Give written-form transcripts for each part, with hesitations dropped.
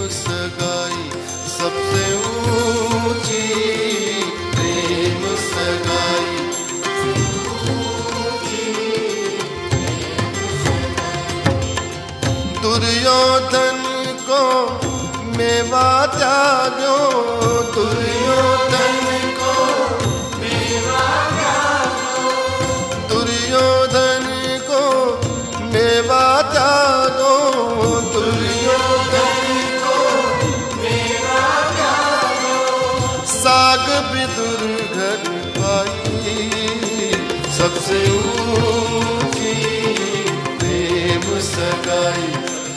सगाई सबसे ऊंची प्रेम सगाई। दुर्योधन को मेवा त्यागो, दुर्योधन को मेवा त्यागो, दुर्योधन को मेवा त्यागो, दुर्योधन को मेवा त्यागो। साग विदुर घर पाई सबसे ऊंची प्रेम सगाई।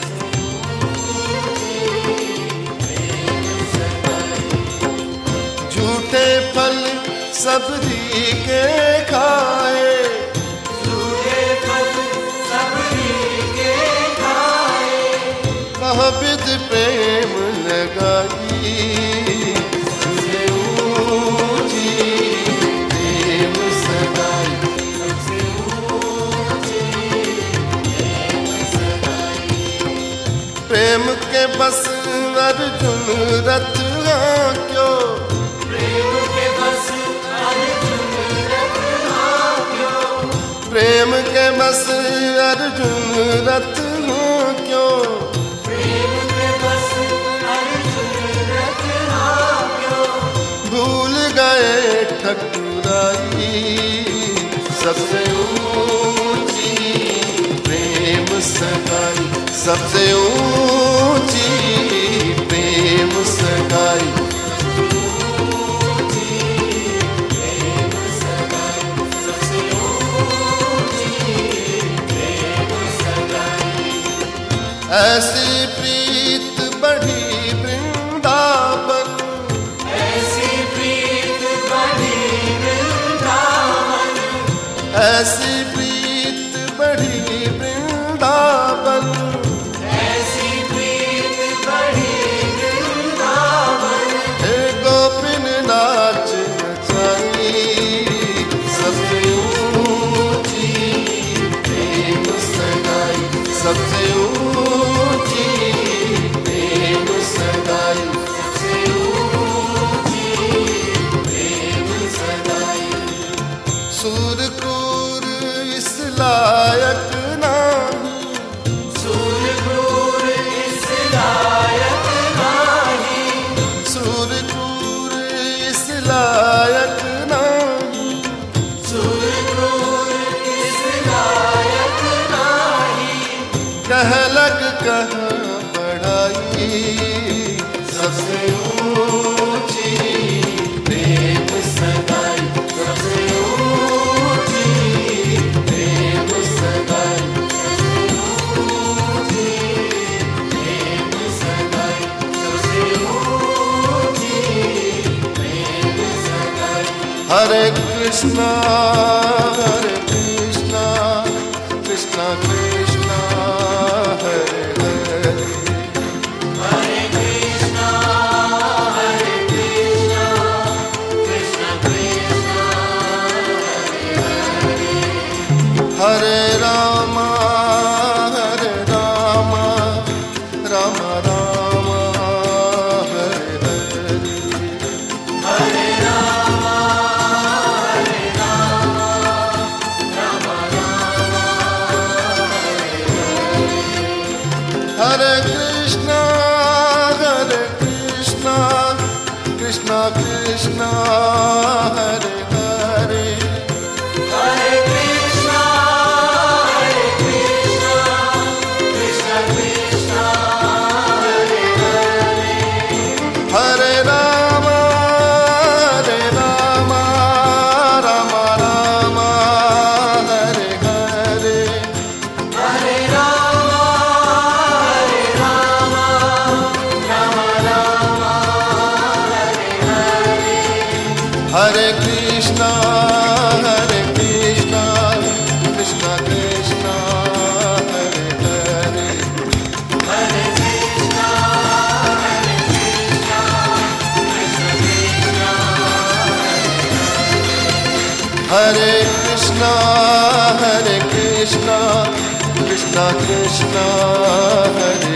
झूठे फल सबरी के खाए, झूठे फल सबरी के खाए, बहुविध प्रेम लगाई सबसे ऊंची प्रेम सगाई, सबसे ऊंची प्रेम सगाई। प्रेम के बस अर्जुन रथ क्यों, प्रेम के बस अर्जुन रथ क्यों, प्रेम के बस अर्जुन रथ क्यों, प्रेम के बस अर्जुन रथ क्यों। भूल गए ठकुराई सबसे ऊंची प्रेम सगाई, सबसे ऊंची प्रेम सगाई। ऐसी प्रीत बढ़ी वृंदावन, ऐसी प्रीत बढ़ी वृंदावन, ऐसी प्रीत बढ़ी वृंदावन, ऐसी प्रीत बढ़ी वृंदावन। हे गोपिन नाच नचाई सबसे ऊंची प्रेम सगाई, सबसे ऊंची प्रेम सगाई, सबसे ऊंची प्रेम सगाई। सूर क्रूर इस लायक नहीं, सूर क्रूर इस लायक नहीं, सूर क्रूर इस लायक नहीं, सूर क्रूर इस लायक नहीं। कह लग कह बढ़ाई सबसे ऊंची प्रेम सगाई, सबसे ऊंची प्रेम सगाई, सबसे ऊंची प्रेम सगाई, सबसे ऊंची प्रेम सगाई। हरे कृष्णा कृष्णा कृष्णा हरे हरे, हरे कृष्णा कृष्णा कृष्णा हरे हरे, हरे राम राम राम हरे हरे, हरे राम हरे कृष्णा कृष्णा कृष्णा हरे हरे, हरे कृष्णा कृष्णा कृष्णा हरे हरे, हरे राम राम राम हरे हरे, हरे राम हरे कृष्णा कृष्णा कृष्णा हरे हरे, हरे कृष्णा कृष्णा कृष्णा हरे कृष्णा कृष्णा कृष्णा हरे